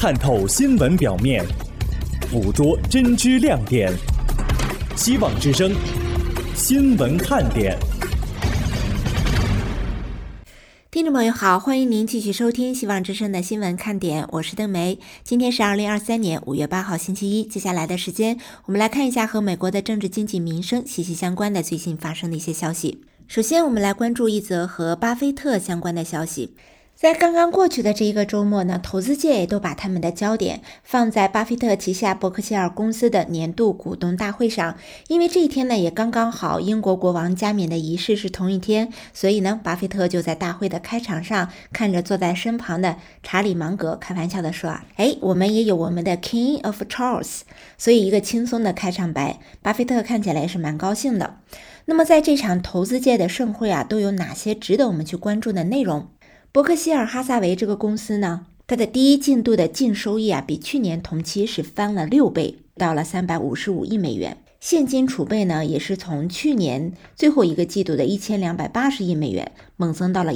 探透新闻表面，捕捉真知亮点。希望之声新闻看点。 听众朋友好，欢迎您继续收听希望之声的新闻看点，我是邓梅。今天是2023年5月8号星期一，接下来的时间我们来看一下和美国的政治经济民生息息相关的最近发生的一些消息。首先我们来关注一则和巴菲特相关的消息。在刚刚过去的这一个周末呢，投资界也都把他们的焦点放在巴菲特旗下伯克希尔公司的年度股东大会上，因为这一天呢也刚刚好英国国王加冕的仪式是同一天，所以呢巴菲特就在大会的开场上看着坐在身旁的查理芒格开玩笑的说我们也有我们的 King of Charles， 所以一个轻松的开场白，巴菲特看起来也是蛮高兴的。那么在这场投资界的盛会都有哪些值得我们去关注的内容？伯克希尔哈撒韦这个公司呢，它的第一季度的净收益比去年同期是翻了6倍，到了355亿美元。现金储备呢，也是从去年最后一个季度的1280亿美元猛增到了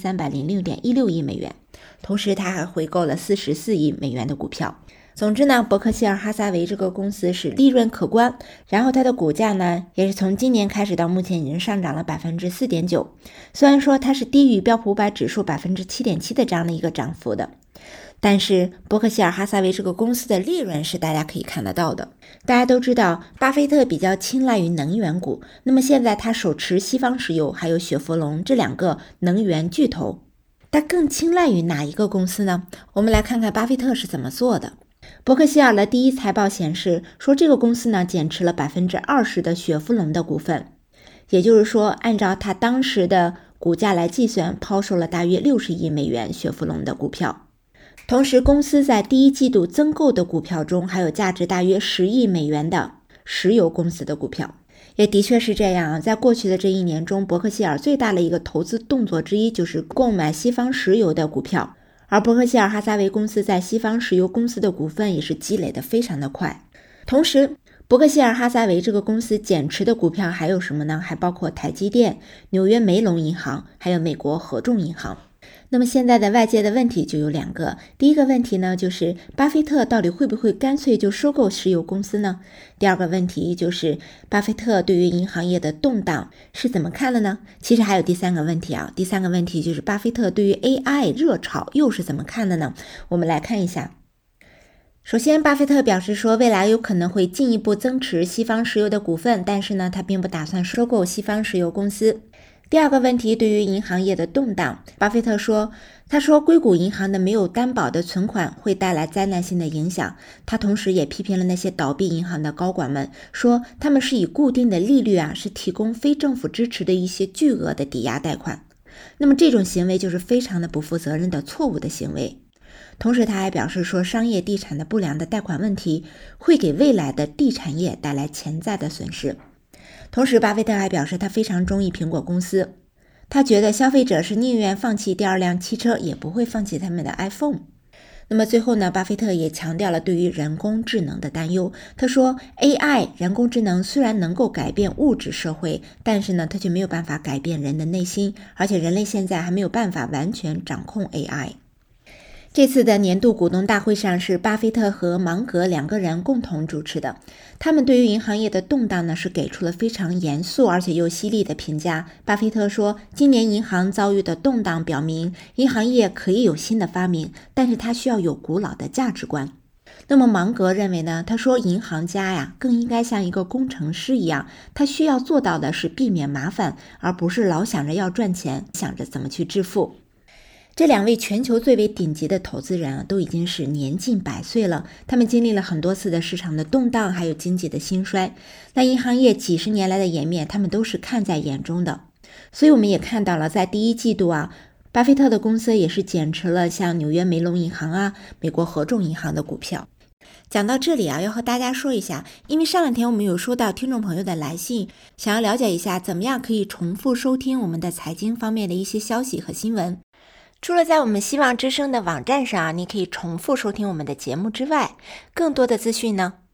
1306.16亿美元。同时，它还回购了44亿美元的股票。总之呢，伯克希尔哈撒韦这个公司是利润可观，然后它的股价呢，也是从今年开始到目前已经上涨了 4.9%， 虽然说它是低于标普500指数 7.7% 的这样的一个涨幅的，但是伯克希尔哈撒韦这个公司的利润是大家可以看得到的。大家都知道巴菲特比较青睐于能源股，那么现在他手持西方石油还有雪佛龙这两个能源巨头，他更青睐于哪一个公司呢？我们来看看巴菲特是怎么做的。伯克希尔的第一财报显示说，这个公司呢减持了 20% 的雪佛龙的股份，也就是说按照他当时的股价来计算，抛售了大约60亿美元雪佛龙的股票。同时公司在第一季度增购的股票中还有价值大约10亿美元的石油公司的股票。也的确是这样，在过去的这一年中，伯克希尔最大的一个投资动作之一就是购买西方石油的股票，而伯克希尔哈撒韦公司在西方石油公司的股份也是积累的非常的快。同时伯克希尔哈撒韦这个公司减持的股票还有什么呢？还包括台积电、纽约梅隆银行还有美国合众银行。那么现在的外界的问题就有2个，第一个问题呢，就是巴菲特到底会不会干脆就收购石油公司呢？第二个问题就是巴菲特对于银行业的动荡是怎么看的呢？其实还有第3个问题第3个问题就是巴菲特对于 AI 热潮又是怎么看的呢？我们来看一下。首先巴菲特表示说，未来有可能会进一步增持西方石油的股份，但是呢他并不打算收购西方石油公司。第二个问题，对于银行业的动荡，巴菲特说，他说硅谷银行的没有担保的存款会带来灾难性的影响。他同时也批评了那些倒闭银行的高管们，说他们是以固定的利率是提供非政府支持的一些巨额的抵押贷款。那么这种行为就是非常的不负责任的错误的行为。同时他还表示说，商业地产的不良的贷款问题会给未来的地产业带来潜在的损失。同时巴菲特还表示他非常中意苹果公司，他觉得消费者是宁愿放弃第二辆汽车也不会放弃他们的 iPhone。 那么最后呢，巴菲特也强调了对于人工智能的担忧。他说 AI 人工智能虽然能够改变物质社会，但是呢它却没有办法改变人的内心，而且人类现在还没有办法完全掌控 AI。这次的年度股东大会上是巴菲特和芒格2个人共同主持的，他们对于银行业的动荡呢是给出了非常严肃而且又犀利的评价。巴菲特说，今年银行遭遇的动荡表明银行业可以有新的发明，但是它需要有古老的价值观。那么芒格认为呢，他说银行家更应该像一个工程师一样，他需要做到的是避免麻烦，而不是老想着要赚钱，想着怎么去致富。这2位全球最为顶级的投资人都已经是年近100岁了，他们经历了很多次的市场的动荡，还有经济的兴衰。那银行业几十年来的颜面，他们都是看在眼中的。所以我们也看到了，在第一季度巴菲特的公司也是减持了像纽约梅隆银行美国合众银行的股票。讲到这里要和大家说一下，因为上2天我们有收到听众朋友的来信，想要了解一下怎么样可以重复收听我们的财经方面的一些消息和新闻。除了在我们希望之声的网站上你可以重复收听我们的节目之外，更多的资讯呢，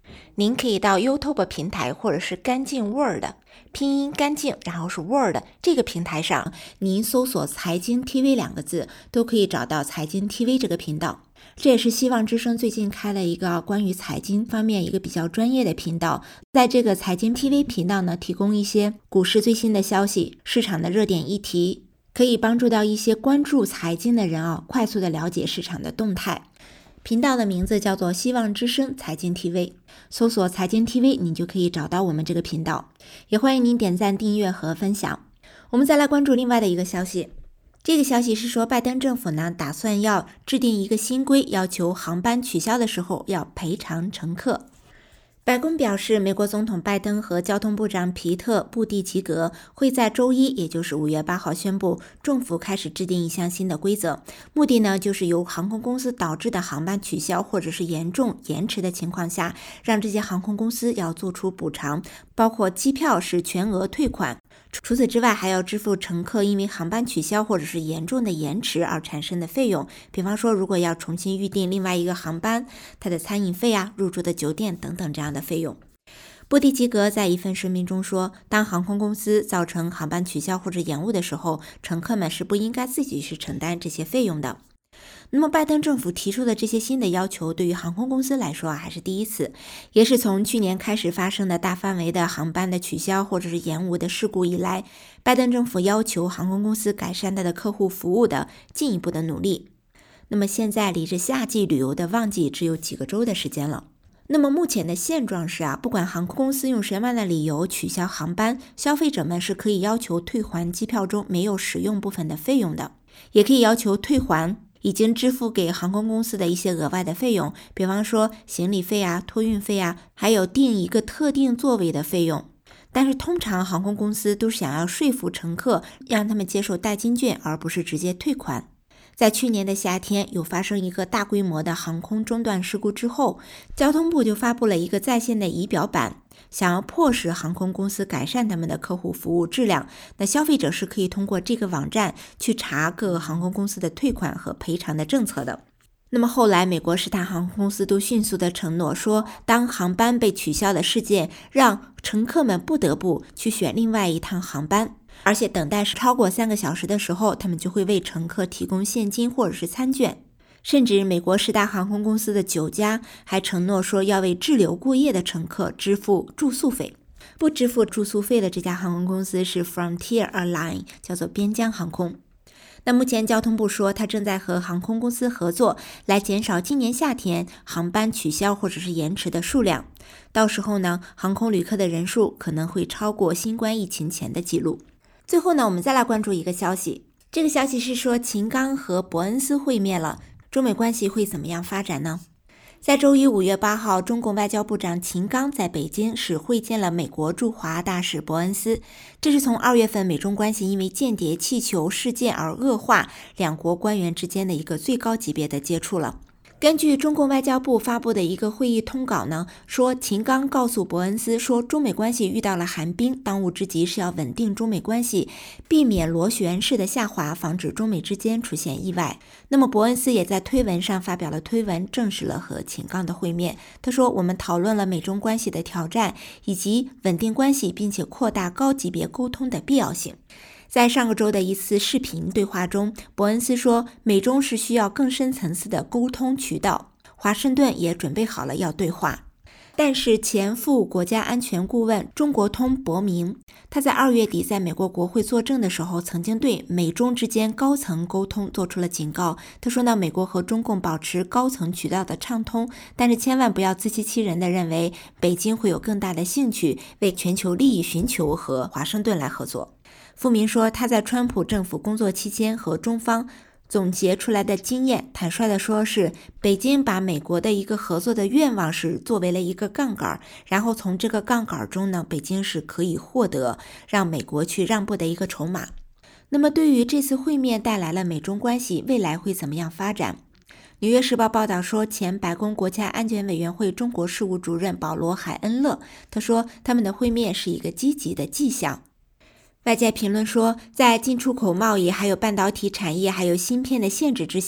您可以到 YouTube 平台或者是干净 Word 拼音干净然后是 Word 这个平台上，您搜索财经 TV 2个字都可以找到财经 TV 这个频道。这也是希望之声最近开了一个关于财经方面一个比较专业的频道，在这个财经 TV 频道呢，提供一些股市最新的消息，市场的热点议题，可以帮助到一些关注财经的人快速的了解市场的动态。频道的名字叫做希望之声财经 TV， 搜索财经 TV 你就可以找到我们这个频道，也欢迎您点赞订阅和分享。我们再来关注另外的一个消息，这个消息是说拜登政府呢打算要制定一个新规，要求航班取消的时候要赔偿乘客。白宫表示，美国总统拜登和交通部长皮特·布蒂吉格会在周一，也就是5月8号宣布，政府开始制定一项新的规则，目的呢就是由航空公司导致的航班取消或者是严重延迟的情况下，让这些航空公司要做出补偿，包括机票是全额退款。除此之外，还要支付乘客因为航班取消或者是严重的延迟而产生的费用，比方说如果要重新预订另外一个航班，它的餐饮费入住的酒店等等这样的费用。布蒂吉格在一份声明中说，当航空公司造成航班取消或者延误的时候，乘客们是不应该自己去承担这些费用的。那么拜登政府提出的这些新的要求对于航空公司来说还是第一次，也是从去年开始发生的大范围的航班的取消或者是延误的事故以来，拜登政府要求航空公司改善它的客户服务的进一步的努力。那么现在离着夏季旅游的旺季只有几个周的时间了。那么目前的现状是不管航空公司用什么样的理由取消航班，消费者们是可以要求退还机票中没有使用部分的费用的，也可以要求退还已经支付给航空公司的一些额外的费用，比方说行李费托运费还有订一个特定座位的费用。但是通常航空公司都是想要说服乘客让他们接受代金券，而不是直接退款。在去年的夏天有发生一个大规模的航空中断事故之后，交通部就发布了一个在线的仪表板，想要迫使航空公司改善他们的客户服务质量。那消费者是可以通过这个网站去查各个航空公司的退款和赔偿的政策的。那么后来美国10大航空公司都迅速的承诺说，当航班被取消的事件让乘客们不得不去选另外一趟航班，而且等待超过3个小时的时候，他们就会为乘客提供现金或者是餐券。甚至美国10大航空公司的9家还承诺说要为滞留过夜的乘客支付住宿费。不支付住宿费的这家航空公司是 Frontier Airlines， 叫做边疆航空。那目前交通部说，他正在和航空公司合作，来减少今年夏天航班取消或者是延迟的数量。到时候呢，航空旅客的人数可能会超过新冠疫情前的记录。最后呢，我们再来关注一个消息，这个消息是说秦刚和伯恩斯会面了，中美关系会怎么样发展呢？在周一5月8号，中共外交部长秦刚在北京是会见了美国驻华大使伯恩斯，这是从2月份美中关系因为间谍气球事件而恶化，两国官员之间的一个最高级别的接触了。根据中共外交部发布的一个会议通稿呢，说秦刚告诉伯恩斯说，中美关系遇到了寒冰，当务之急是要稳定中美关系，避免螺旋式的下滑，防止中美之间出现意外。那么伯恩斯也在推文上发表了推文，证实了和秦刚的会面。他说，我们讨论了美中关系的挑战，以及稳定关系并且扩大高级别沟通的必要性。在上个周的一次视频对话中，伯恩斯说，美中是需要更深层次的沟通渠道，华盛顿也准备好了要对话。但是前副国家安全顾问中国通伯明，他在2月底在美国国会作证的时候，曾经对美中之间高层沟通做出了警告。他说呢，美国和中共保持高层渠道的畅通，但是千万不要自欺欺人的认为北京会有更大的兴趣为全球利益寻求和华盛顿来合作。傅明说，他在川普政府工作期间和中方总结出来的经验，坦率地说是北京把美国的一个合作的愿望是作为了一个杠杆，然后从这个杠杆中呢，北京是可以获得让美国去让步的一个筹码。那么对于这次会面带来了美中关系未来会怎么样发展？纽约时报报道说，前白宫国家安全委员会中国事务主任保罗·海恩勒，他说他们的会面是一个积极的迹象。外界评论说，在进出口贸易还有半导体产业还有芯片的限制之下，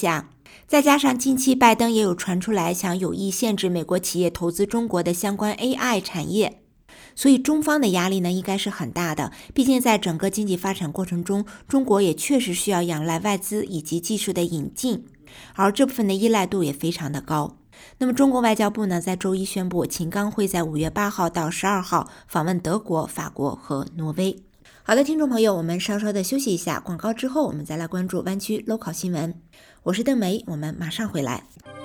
再加上近期拜登也有传出来想有意限制美国企业投资中国的相关 AI 产业，所以中方的压力呢应该是很大的。毕竟在整个经济发展过程中，中国也确实需要仰赖外资以及技术的引进，而这部分的依赖度也非常的高。那么中国外交部呢在周一宣布，秦刚会在5月8号到12号访问德国、法国和挪威。好的，听众朋友，我们稍稍的休息一下，广告之后我们再来关注湾区 local 新闻。我是邓梅，我们马上回来。